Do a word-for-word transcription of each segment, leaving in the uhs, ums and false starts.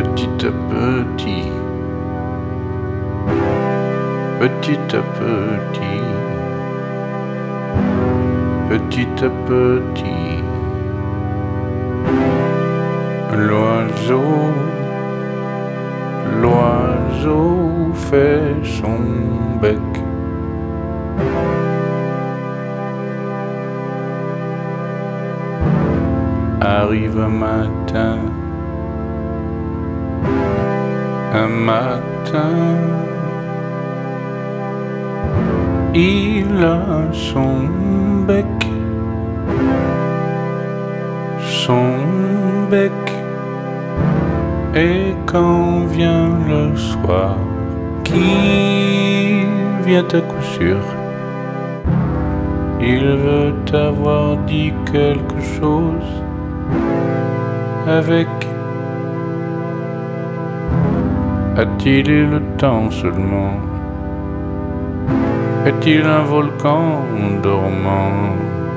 petit à petit, petit à petit, petit à petit, l'oiseau, l'oiseau fait son bec. Arrive un matin, un matin, il a son bec, son bec, et quand vient le soir, qui vient à coup sûr, il veut avoir dit quelque chose avec. A-t-il eu le temps seulement? Est-il un volcan dormant?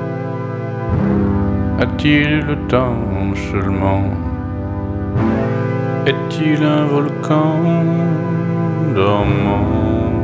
A-t-il eu le temps seulement? Est-il un volcan dormant?